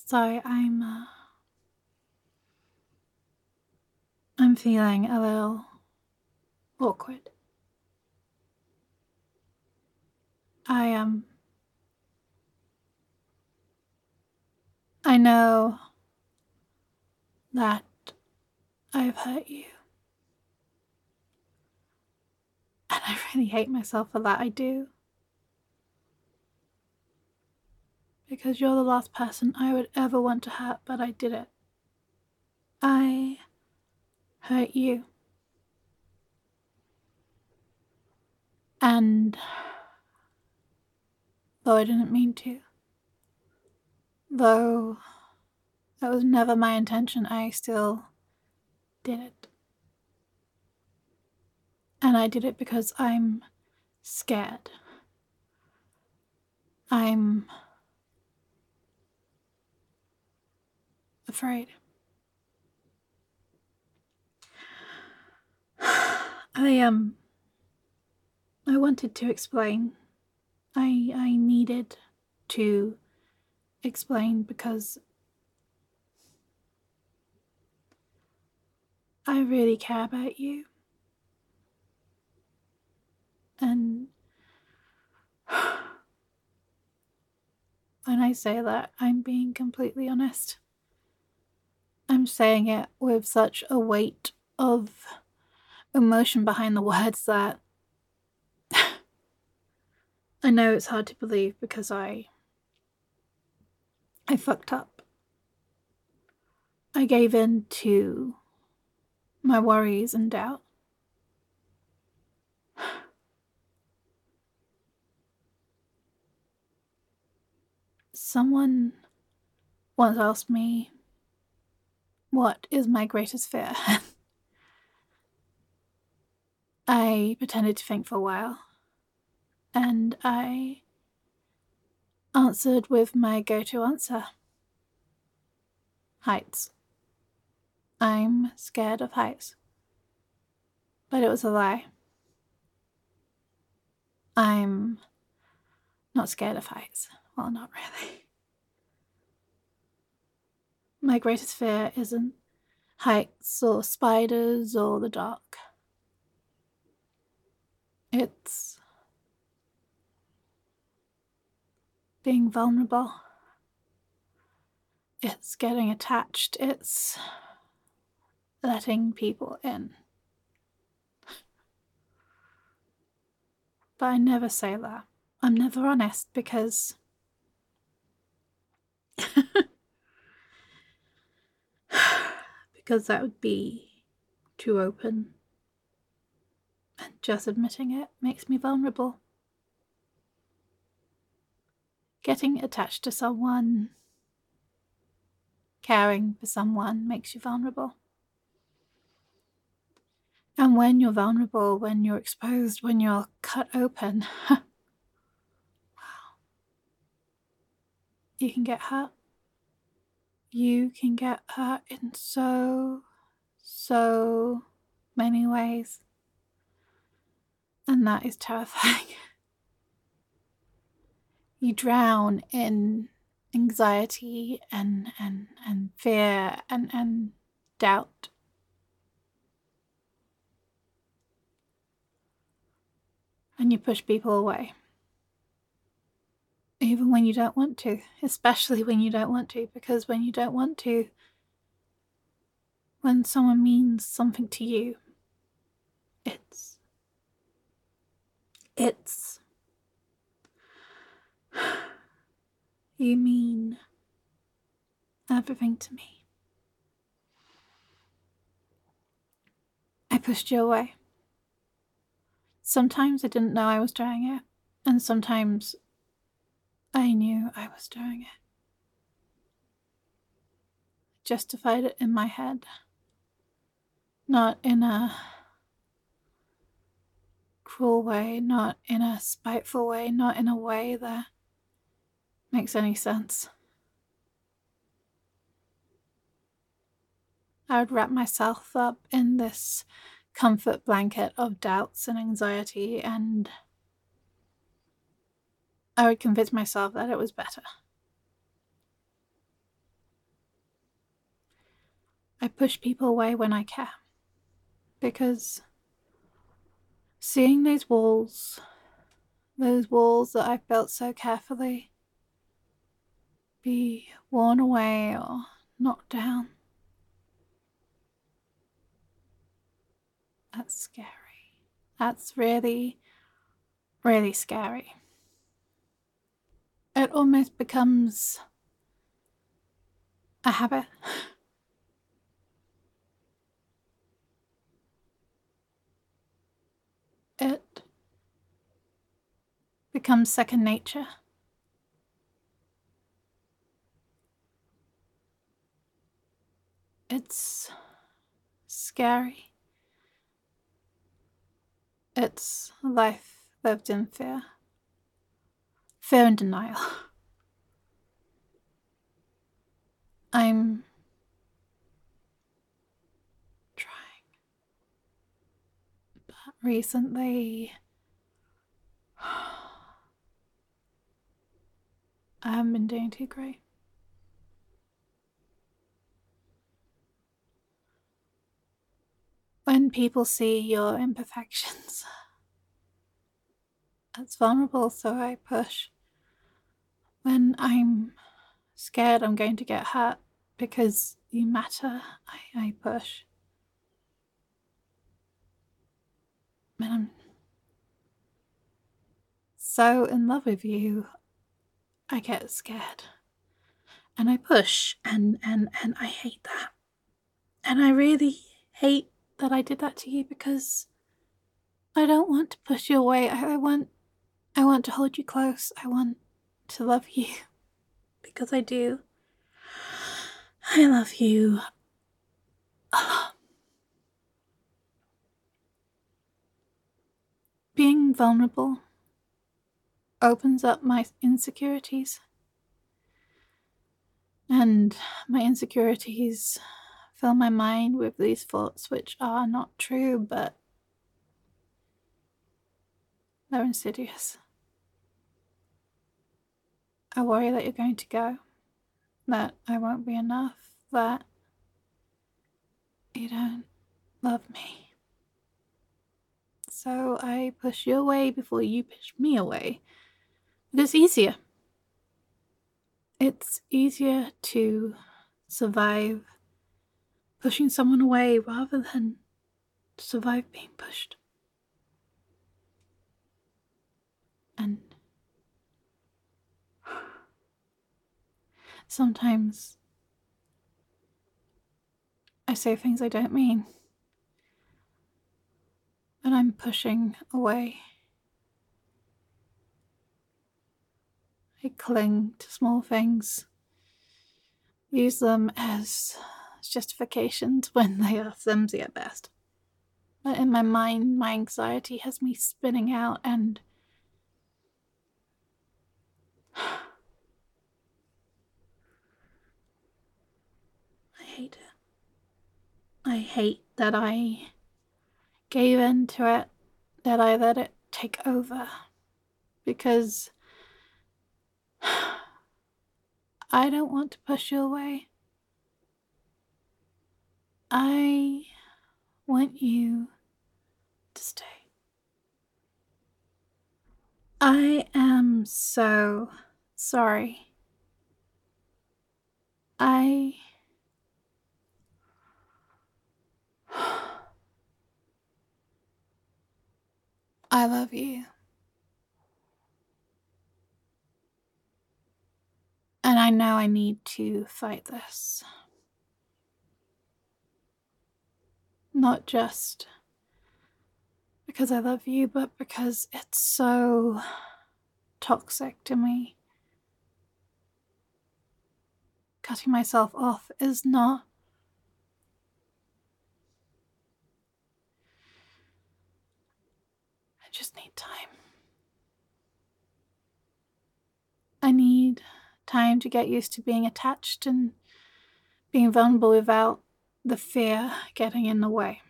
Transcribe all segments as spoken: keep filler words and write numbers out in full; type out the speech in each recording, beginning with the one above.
So I'm, uh, I'm feeling a little awkward. I, um, I know that I've hurt you. And I really hate myself for that, I do. Because you're the last person I would ever want to hurt, but I did it. I hurt you. And though I didn't mean to, though that was never my intention, I still did it. And I did it because I'm scared. I'm afraid. I um I wanted to explain. I I needed to explain because I really care about you. And when I say that, I'm being completely honest. I'm saying it with such a weight of emotion behind the words that I know it's hard to believe because I I fucked up. I gave in to my worries and doubt. Someone once asked me, what is my greatest fear? I pretended to think for a while, and I answered with my go-to answer. Heights. I'm scared of heights. But it was a lie. I'm not scared of heights. Well, not really. My greatest fear isn't heights or spiders or the dark. It's being vulnerable. It's getting attached. It's letting people in. But I never say that. I'm never honest because because that would be too open. And just admitting it makes me vulnerable. Getting attached to someone, caring for someone makes you vulnerable. And when you're vulnerable, when you're exposed, when you're cut open, wow, you can get hurt. You can get hurt in so, so many ways. And that is terrifying. You drown in anxiety and, and, and fear and, and doubt. And you push people away. Even when you don't want to, especially when you don't want to, because when you don't want to, when someone means something to you, it's, it's, you mean everything to me. I pushed you away. Sometimes I didn't know I was doing it, and sometimes I knew I was doing it. Justified it in my head, not in a cruel way, not in a spiteful way, not in a way that makes any sense. I would wrap myself up in this comfort blanket of doubts and anxiety, and I would convince myself that it was better. I push people away when I care. Because seeing those walls, those walls that I've built so carefully, be worn away or knocked down, that's scary. That's really, really scary. It almost becomes a habit. It becomes second nature. It's scary. It's a life lived in fear. Fear and denial. I'm trying. But recently, I haven't been doing too great. When people see your imperfections, it's vulnerable, so I push. When I'm scared I'm going to get hurt because you matter, I, I push. When I'm so in love with you, I get scared. And I push, and, and, and I hate that. And I really hate that I did that to you because I don't want to push you away. I, I want I want to hold you close. I want to love you because I do. I love you a lot. Being vulnerable opens up my insecurities. And my insecurities fill my mind with these thoughts which are not true, but they're insidious. I worry that you're going to go, that I won't be enough, that you don't love me. So I push you away before you push me away. It's easier. It's easier to survive pushing someone away rather than survive being pushed. And sometimes I say things I don't mean, and I'm pushing away. I cling to small things, use them as justifications when they are flimsy at best. But in my mind, my anxiety has me spinning out, and I hate it. I hate that I gave in to it, that I let it take over, because I don't want to push you away. I want you to stay. I am so sorry. I I love you. And I know I need to fight this. Not just because I love you, but because it's so toxic to me. Cutting myself off is not. I just need time. I need time to get used to being attached and being vulnerable without the fear getting in the way.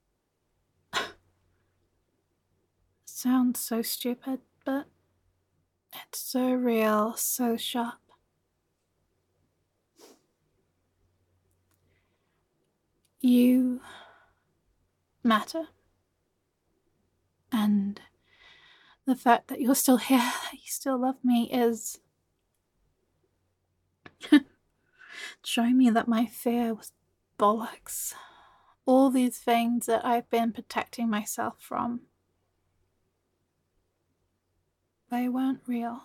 Sounds so stupid, but it's so real, so sharp. You matter. And the fact that you're still here, that you still love me, is showing me that my fear was bollocks. All these things that I've been protecting myself from, they weren't real.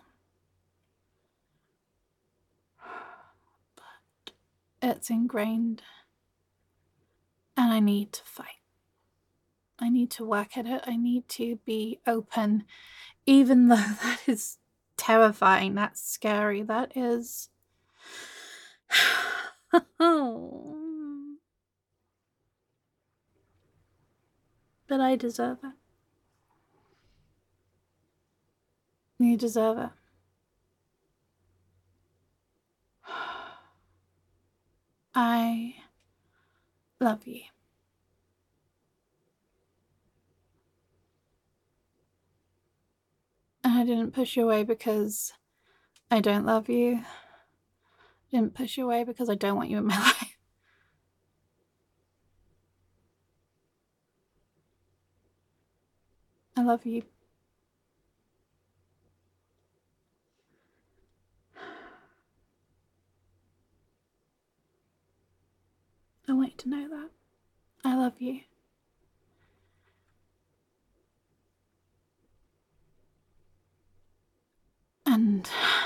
But it's ingrained, and I need to fight. I need to work at it. I need to be open, even though that is terrifying, that's scary, that is... But I deserve it. You deserve it. I love you. And I didn't push you away because I don't love you. I didn't push you away because I don't want you in my life. I love you. I want you to know that. I love you. And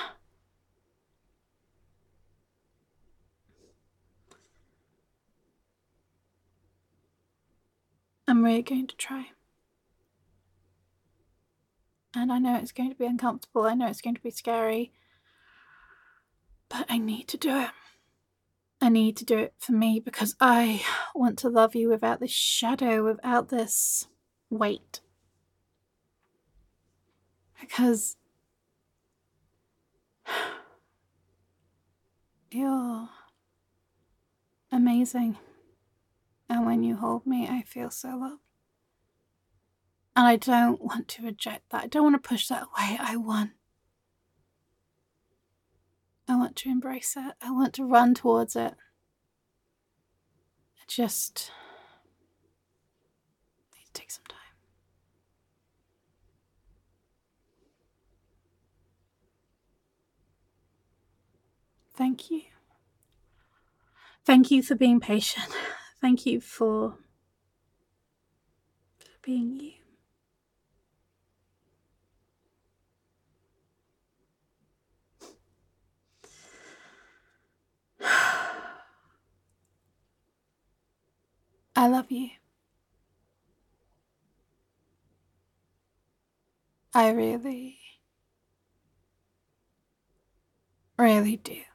I'm really going to try. And I know it's going to be uncomfortable. I know it's going to be scary. But I need to do it. I need to do it for me, because I want to love you without this shadow, without this weight. Because you're amazing. And when you hold me, I feel so loved. And I don't want to reject that. I don't want to push that away. I want I want to embrace it. I want to run towards it. I just need to take some time. Thank you. Thank you for being patient. Thank you for, for being you. I love you. I really, really do.